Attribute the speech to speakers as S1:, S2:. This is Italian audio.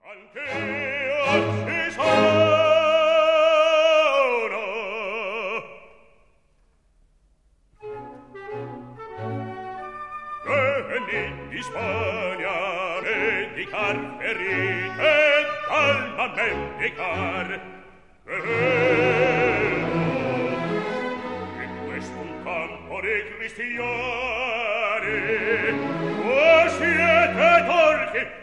S1: Di Spagna vendicar ferite d'alma mendicar in questo campo di cristiani o siete torti